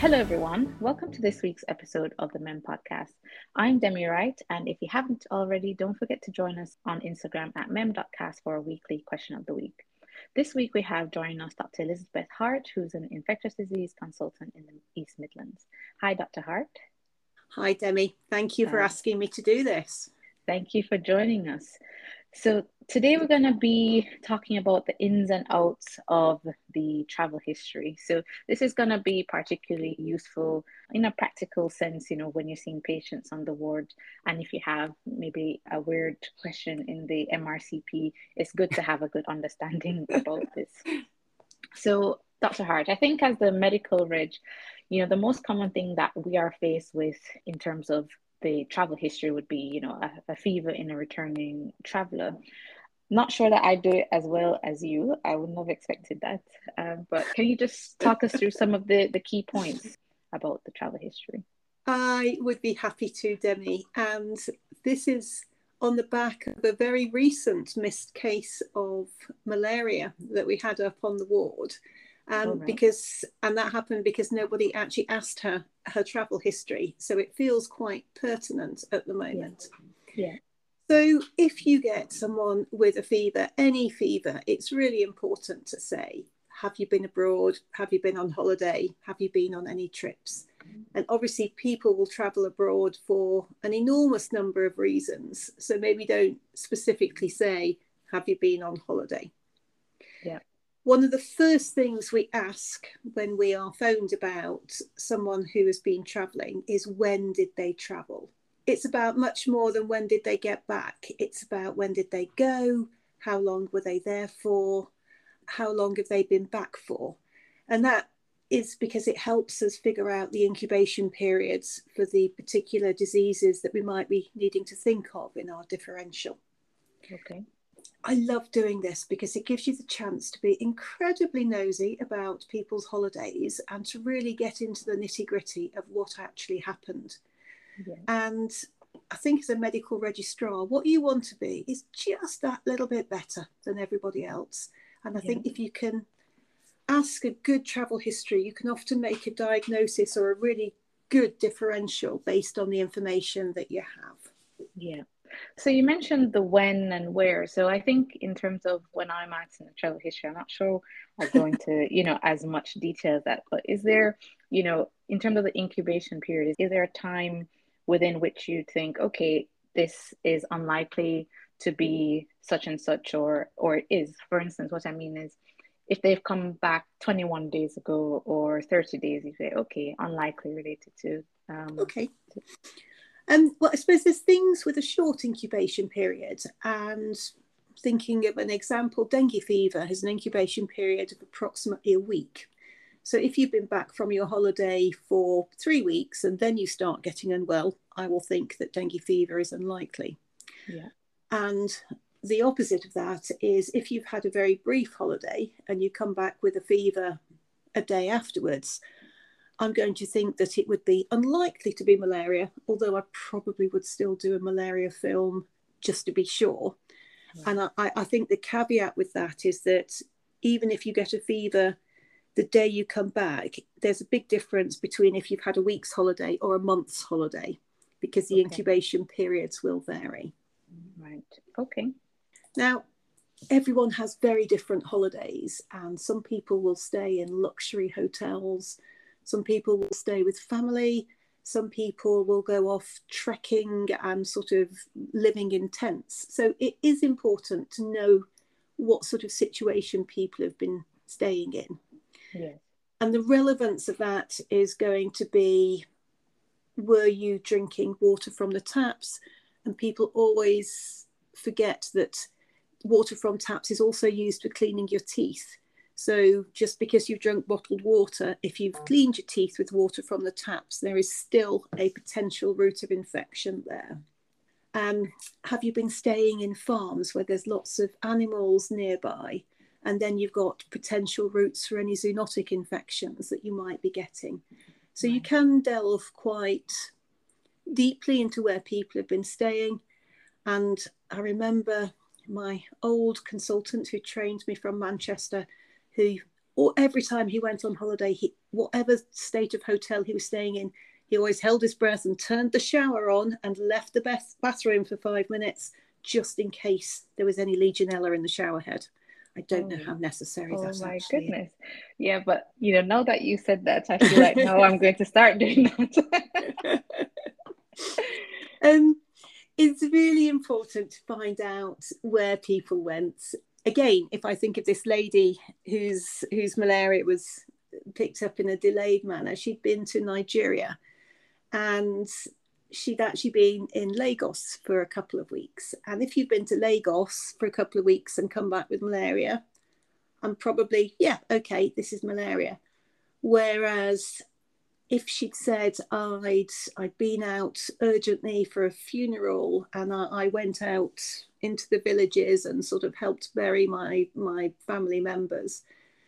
Hello, everyone. Welcome to this week's episode of the MEM podcast. I'm Demi Wright, and if you haven't already, don't forget to join us on Instagram at mem.cast for a weekly question of the week. This week, we have joining us Dr. Elizabeth Hart, who's an infectious disease consultant in the East Midlands. Hi, Dr. Hart. Hi, Demi. Thank you for asking me to do this. Thank you for joining us. So today we're going to be talking about the ins and outs of the travel history. So this is going to be particularly useful in a practical sense, when you're seeing patients on the ward. And if you have maybe a weird question in the MRCP, it's good to have a good understanding about this. So Dr. Hart, I think as the medical reg, the most common thing that we are faced with in terms of the travel history would be, a fever in a returning traveler. Not sure that I do it as well as you. I wouldn't have expected that. But can you just talk us through some of the key points about the travel history? I would be happy to, Demi. And this is on the back of a very recent missed case of malaria that we had up on the ward. And that happened because nobody actually asked her travel history. So it feels quite pertinent at the moment. Yeah. So if you get someone with a fever, any fever, it's really important to say, have you been abroad? Have you been on holiday? Have you been on any trips? And obviously people will travel abroad for an enormous number of reasons. So maybe don't specifically say, have you been on holiday? Yeah. One of the first things we ask when we are phoned about someone who has been travelling is, when did they travel? It's about much more than when did they get back. It's about when did they go? How long were they there for? How long have they been back for? And that is because it helps us figure out the incubation periods for the particular diseases that we might be needing to think of in our differential. Okay. I love doing this because it gives you the chance to be incredibly nosy about people's holidays and to really get into the nitty-gritty of what actually happened. Yeah. And I think as a medical registrar, what you want to be is just that little bit better than everybody else. And I think if you can ask a good travel history, you can often make a diagnosis or a really good differential based on the information that you have. Yeah. So you mentioned the when and where. So I think in terms of when I'm asking the travel history, I'm not sure I'll go into, as much detail as that, but is there, in terms of the incubation period, is there a time within which you think, okay, this is unlikely to be such and such, or it is? For instance, what I mean is, if they've come back 21 days ago or 30 days, you say, okay, unlikely related to... Okay. Well, I suppose there's things with a short incubation period, and thinking of an example, dengue fever has an incubation period of approximately a week. So if you've been back from your holiday for 3 weeks and then you start getting unwell, I will think that dengue fever is unlikely. Yeah. And the opposite of that is if you've had a very brief holiday and you come back with a fever a day afterwards, I'm going to think that it would be unlikely to be malaria, although I probably would still do a malaria film just to be sure. Right. And I think the caveat with that is that even if you get a fever the day you come back, there's a big difference between if you've had a week's holiday or a month's holiday, because the incubation periods will vary. Right. Okay. Now, everyone has very different holidays, and some people will stay in luxury hotels. Some people will stay with family. Some people will go off trekking and sort of living in tents. So it is important to know what sort of situation people have been staying in. Yes. And the relevance of that is going to be, were you drinking water from the taps? And people always forget that water from taps is also used for cleaning your teeth. So just because you've drunk bottled water, if you've cleaned your teeth with water from the taps, there is still a potential route of infection there. Have you been staying in farms where there's lots of animals nearby? And then you've got potential routes for any zoonotic infections that you might be getting. So you can delve quite deeply into where people have been staying. And I remember my old consultant who trained me from Manchester, who or every time he went on holiday, whatever state of hotel he was staying in, he always held his breath and turned the shower on and left the bathroom for 5 minutes, just in case there was any Legionella in the shower head. I don't know how necessary that my actually goodness. Yeah, but now that you said that, I feel like now I'm going to start doing that. It's really important to find out where people went. Again, if I think of this lady whose malaria was picked up in a delayed manner, she'd been to Nigeria, and she'd actually been in Lagos for a couple of weeks. And if you've been to Lagos for a couple of weeks and come back with malaria, I'm probably, yeah, okay, this is malaria. Whereas if she'd said I'd been out urgently for a funeral and I went out into the villages and sort of helped bury my family members,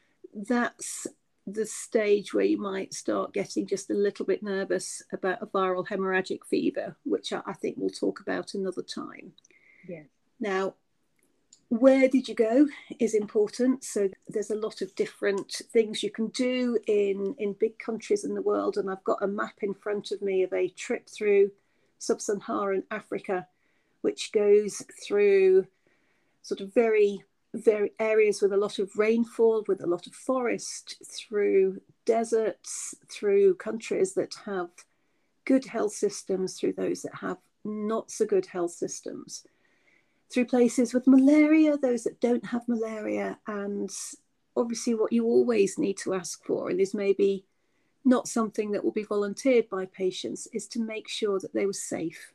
that's the stage where you might start getting just a little bit nervous about a viral hemorrhagic fever, which I think we'll talk about another time. Yeah. Now, where did you go is important. So there's a lot of different things you can do in big countries in the world. And I've got a map in front of me of a trip through sub-Saharan Africa, which goes through sort of very areas with a lot of rainfall, with a lot of forest, through deserts, through countries that have good health systems, through those that have not so good health systems, through places with malaria, those that don't have malaria. And obviously what you always need to ask for, and is maybe not something that will be volunteered by patients, is to make sure that they were safe.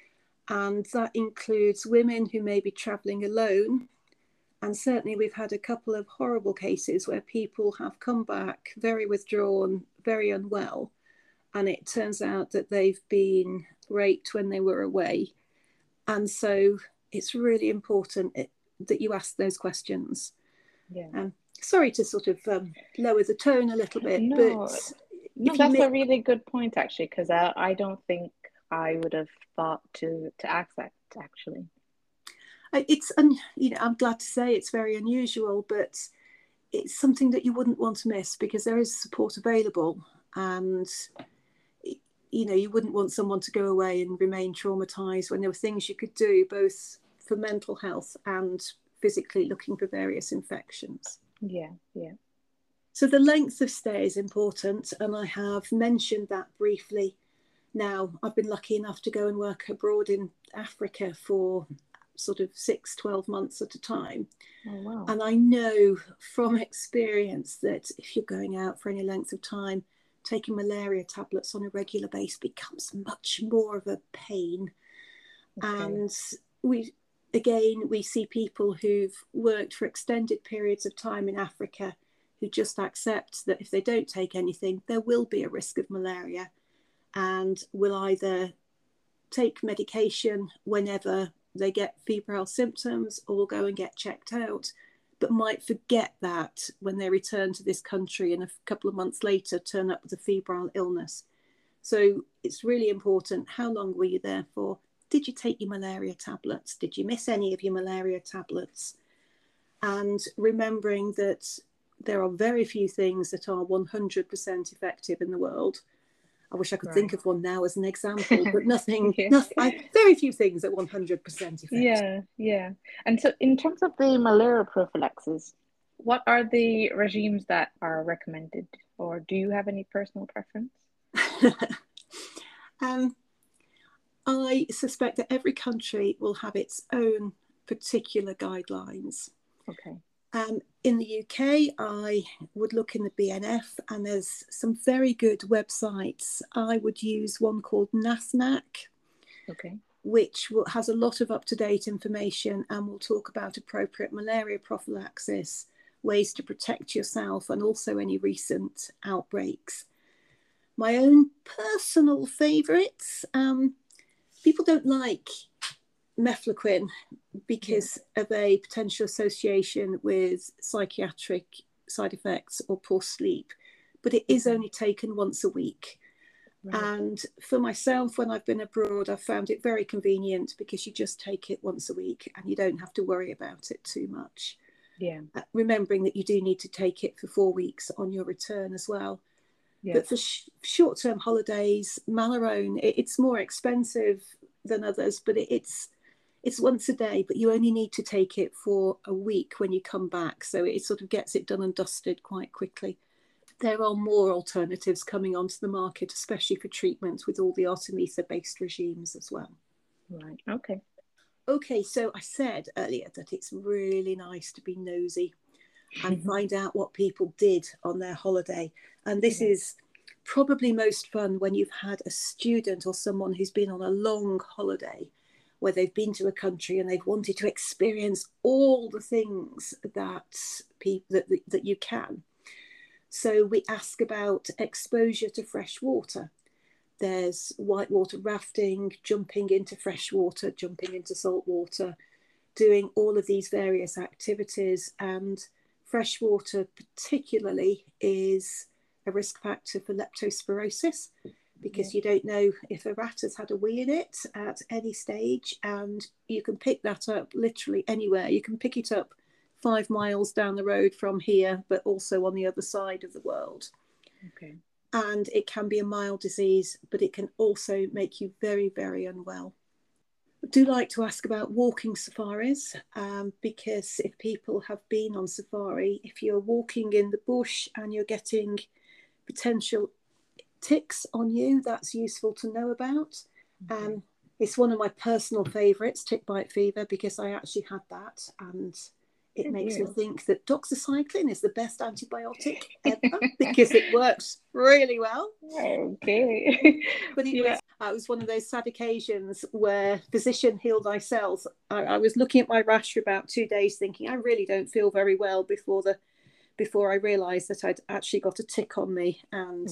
And that includes women who may be traveling alone. And certainly we've had a couple of horrible cases where people have come back very withdrawn, very unwell. And it turns out that they've been raped when they were away. And so it's really important that you ask those questions. Yeah. Sorry to sort of lower the tone a little bit, No, that's a really good point, actually, because I don't think I would have thought to ask that, actually. It's, I'm glad to say it's very unusual, but it's something that you wouldn't want to miss, because there is support available, and you wouldn't want someone to go away and remain traumatized when there were things you could do both for mental health and physically, looking for various infections. Yeah. So the length of stay is important, and I have mentioned that briefly. Now, I've been lucky enough to go and work abroad in Africa for sort of 6-12 months at a time. Oh, wow. And I know from experience that if you're going out for any length of time, taking malaria tablets on a regular basis becomes much more of a pain. Okay. And we see people who've worked for extended periods of time in Africa who just accept that if they don't take anything, there will be a risk of malaria, and will either take medication whenever they get febrile symptoms or will go and get checked out, but might forget that when they return to this country and a couple of months later turn up with a febrile illness. So it's really important. How long were you there for? Did you take your malaria tablets? Did you miss any of your malaria tablets? And remembering that there are very few things that are 100% effective in the world. I wish I could think of one now as an example, but nothing, very few things are 100% effective. Yeah. And so in terms of the malaria prophylaxis, what are the regimes that are recommended, or do you have any personal preference? I suspect that every country will have its own particular guidelines. Okay. In the UK, I would look in the BNF, and there's some very good websites. I would use one called NASNAC, okay, which has a lot of up-to-date information and will talk about appropriate malaria prophylaxis, ways to protect yourself, and also any recent outbreaks. My own personal favourites, people don't like mefloquine because of a potential association with psychiatric side effects or poor sleep, but it is only taken once a week. Right. And for myself, when I've been abroad, I've found it very convenient because you just take it once a week and you don't have to worry about it too much. Yeah. Remembering that you do need to take it for 4 weeks on your return as well. Yeah. But for short-term holidays, Malarone, it's more expensive than others, but it's once a day, but you only need to take it for a week when you come back. So it sort of gets it done and dusted quite quickly. There are more alternatives coming onto the market, especially for treatments with all the Artemisa-based regimes as well. Right. Okay. Okay, so I said earlier that it's really nice to be nosy and find out what people did on their holiday. And this is probably most fun when you've had a student or someone who's been on a long holiday where they've been to a country and they've wanted to experience all the things that you can. So we ask about exposure to fresh water. There's whitewater rafting, jumping into fresh water, jumping into salt water, doing all of these various activities. And freshwater particularly is a risk factor for leptospirosis, because you don't know if a rat has had a wee in it at any stage, and you can pick that up literally anywhere. You can pick it up 5 miles down the road from here, but also on the other side of the world. Okay. And it can be a mild disease, but it can also make you very, very unwell. I do like to ask about walking safaris, because if people have been on safari, if you're walking in the bush and you're getting potential ticks on you, that's useful to know about. It's one of my personal favourites, tick bite fever, because I actually had that, and it makes me think that doxycycline is the best antibiotic ever because it works really well. Okay. But it was one of those sad occasions where physician heal thyself. I was looking at my rash for about 2 days thinking I really don't feel very well before I realised that I'd actually got a tick on me, and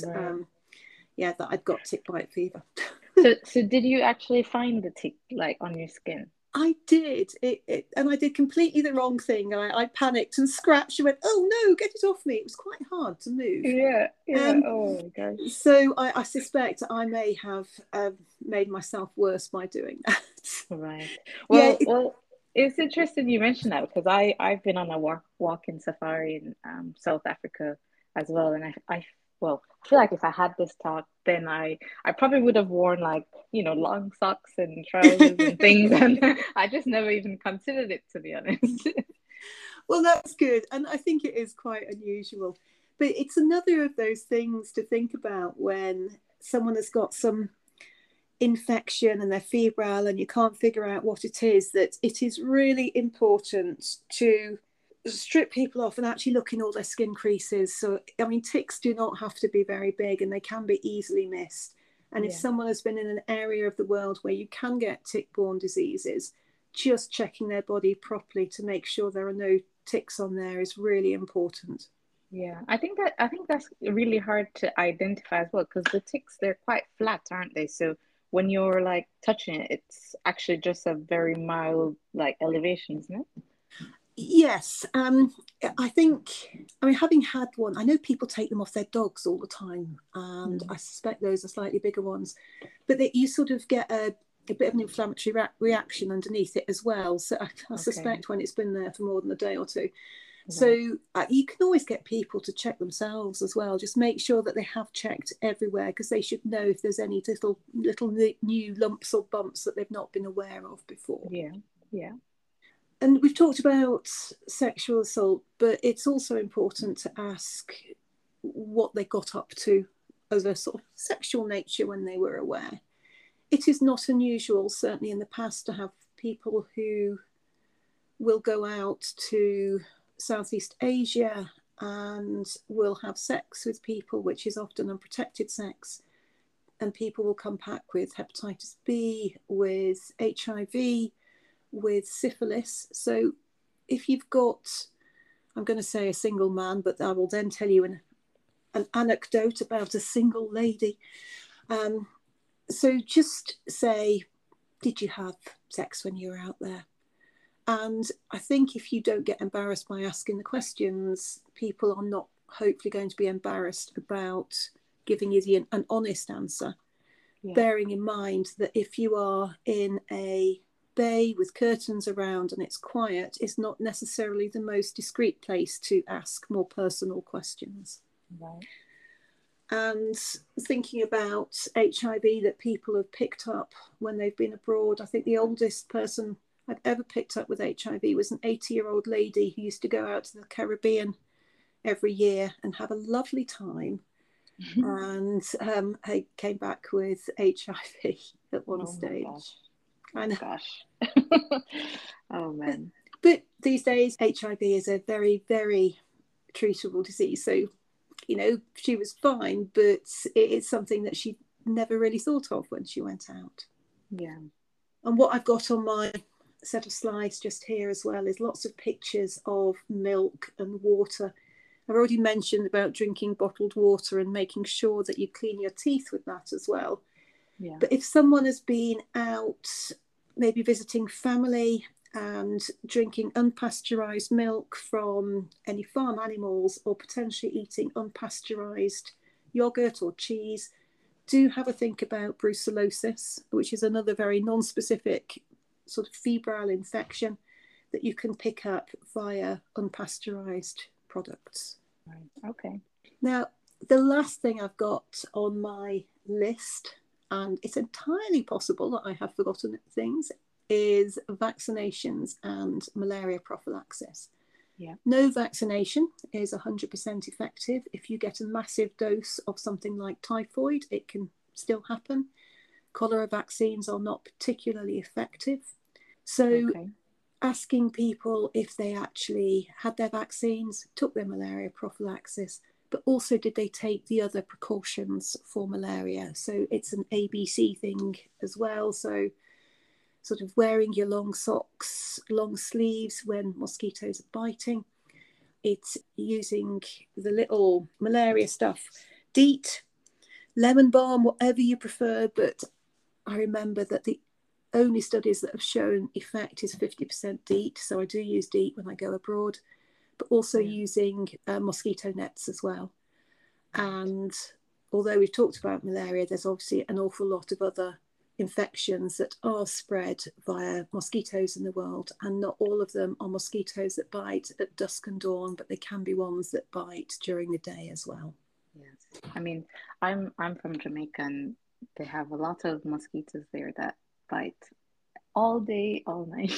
that I'd got tick bite fever. So did you actually find the tick like on your skin? I did and I did completely the wrong thing. I panicked and scratched and went, oh no, get it off me. It was quite hard to move. Oh my gosh. So I suspect I may have made myself worse by doing that. Right. Well, it's interesting you mentioned that, because I've been on a walk in safari in South Africa as well, and I feel like if I had this talk, then I probably would have worn like, long socks and trousers and things, and I just never even considered it, to be honest. Well, that's good, and I think it is quite unusual, but it's another of those things to think about when someone has got some infection and they're febrile and you can't figure out what it is, that it is really important to strip people off and actually look in all their skin creases. So, I mean, ticks do not have to be very big and they can be easily missed. And if someone has been in an area of the world where you can get tick-borne diseases, just checking their body properly to make sure there are no ticks on there is really important. Yeah, I think that's really hard to identify as well, because the ticks, they're quite flat, aren't they? So when you're like touching it, it's actually just a very mild like elevation, isn't it? Yes, I think, I mean, having had one, I know people take them off their dogs all the time, and I suspect those are slightly bigger ones, but that you sort of get a bit of an inflammatory reaction underneath it as well. So I suspect when it's been there for more than a day or two. So you can always get people to check themselves as well. Just make sure that they have checked everywhere, because they should know if there's any little new lumps or bumps that they've not been aware of before. Yeah. And we've talked about sexual assault, but it's also important to ask what they got up to as a sort of sexual nature when they were aware. It is not unusual, certainly in the past, to have people who will go out to Southeast Asia and will have sex with people, which is often unprotected sex. And people will come back with hepatitis B, with HIV, with syphilis. So if you've got, I'm going to say a single man, but I will then tell you an anecdote about a single lady. So just say, did you have sex when you were out there? And I think if you don't get embarrassed by asking the questions, people are not hopefully going to be embarrassed about giving you an honest answer. Bearing in mind that if you are in a bay with curtains around and it's quiet is not necessarily the most discreet place to ask more personal questions. Right. And thinking about HIV that people have picked up when they've been abroad, I think the oldest person I've ever picked up with HIV was an 80-year-old lady who used to go out to the Caribbean every year and have a lovely time. And I came back with HIV at one stage. I know. Gosh. Oh man. But these days, HIV is a very, very treatable disease. So, you know, she was fine, but it's something that she never really thought of when she went out. Yeah. And what I've got on my set of slides just here as well is lots of pictures of milk and water. I've already mentioned about drinking bottled water and making sure that you clean your teeth with that as well. Yeah. But if someone has been out, maybe visiting family and drinking unpasteurised milk from any farm animals, or potentially eating unpasteurised yogurt or cheese, do have a think about brucellosis, which is another very non-specific sort of febrile infection that you can pick up via unpasteurised products. Right. Okay. Now, the last thing I've got on my list, and it's entirely possible that I have forgotten things, is vaccinations and malaria prophylaxis. Yeah. No vaccination is 100% effective. If you get a massive dose of something like typhoid, it can still happen. Cholera vaccines are not particularly effective. So asking people if they actually had their vaccines, took their malaria prophylaxis, but also did they take the other precautions for malaria? So it's an ABC thing as well. So sort of wearing your long socks, long sleeves when mosquitoes are biting. It's using the little malaria stuff, DEET, lemon balm, whatever you prefer. But I remember that the only studies that have shown effect is 50% DEET. So I do use DEET when I go abroad, but also using mosquito nets as well. And although we've talked about malaria, there's obviously an awful lot of other infections that are spread via mosquitoes in the world, and not all of them are mosquitoes that bite at dusk and dawn, but they can be ones that bite during the day as well. Yes, I mean, I'm from Jamaica, and they have a lot of mosquitoes there that bite all day, all night.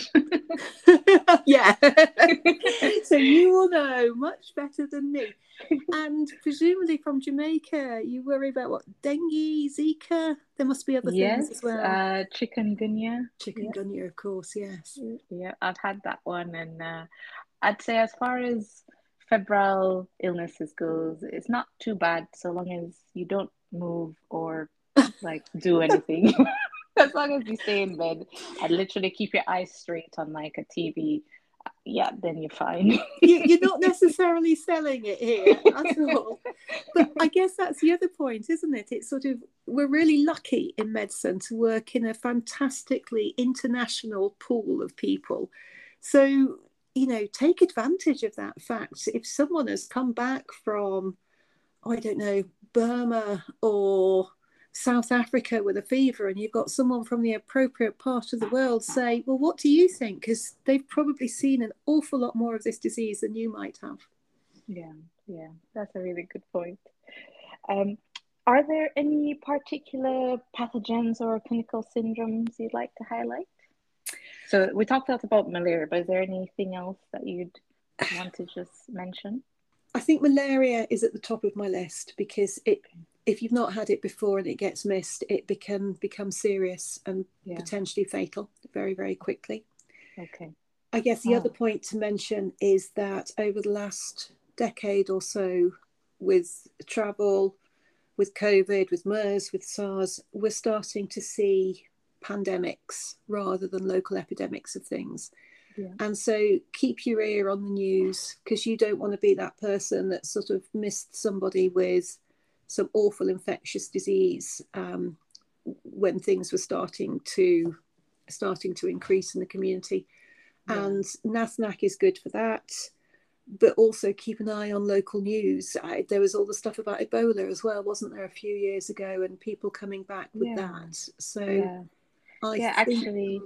Yeah. So you will know much better than me. And presumably from Jamaica, you worry about what? Dengue, Zika? There must be other things as well. Chikungunya. Chikungunya, of course, yes. Yeah, I've had that one. And I'd say as far as febrile illnesses goes, it's not too bad so long as you don't move or like do anything. As long as you stay in bed and literally keep your eyes straight on like a TV, yeah, then you're fine. You're not necessarily selling it here at all. But I guess that's the other point, isn't it? It's sort of, we're really lucky in medicine to work in a fantastically international pool of people. So, you know, take advantage of that fact. If someone has come back from, I don't know, Burma or South Africa with a fever, and you've got someone from the appropriate part of the world say, well, what do you think? Because they've probably seen an awful lot more of this disease than you might have. Yeah, that's a really good point. Are there any particular pathogens or clinical syndromes you'd like to highlight? So we talked a lot about malaria, but is there anything else that you'd want to just mention? I think malaria is at the top of my list because if you've not had it before and it gets missed, it can become serious and potentially fatal very, very quickly. Okay. I guess the other point to mention is that over the last decade or so, with travel, with COVID, with MERS, with SARS, we're starting to see pandemics rather than local epidemics of things. Yeah. And so keep your ear on the news, because you don't want to be that person that sort of missed somebody with some awful infectious disease when things were starting to increase in the community. Yeah. And NASNAC is good for that, but also keep an eye on local news. There was all the stuff about Ebola as well, wasn't there, a few years ago, and people coming back with that. So actually,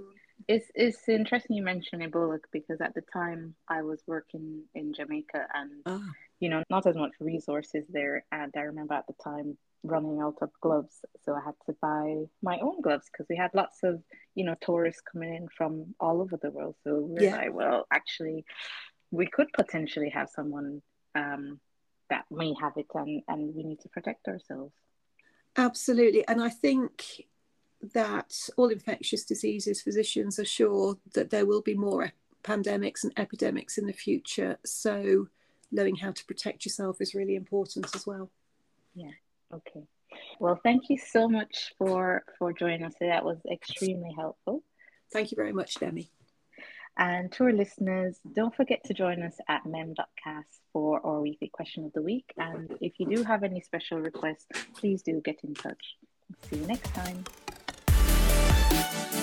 It's interesting you mentioned Ebola because at the time I was working in Jamaica and Ah, not as much resources there. And I remember at the time running out of gloves, so I had to buy my own gloves because we had lots of tourists coming in from all over the world. So we're yeah, like, well, actually, we could potentially have someone that may have it, and we need to protect ourselves. absolutely. And I think that all infectious diseases physicians are sure that there will be more pandemics and epidemics in the future. So knowing how to protect yourself is really important as well. Yeah. Okay. Well, thank you so much for joining us today. That was extremely helpful. Thank you very much, Demi. And to our listeners, don't forget to join us at mem.cast for our weekly question of the week. And if you do have any special requests, please do get in touch. See you next time.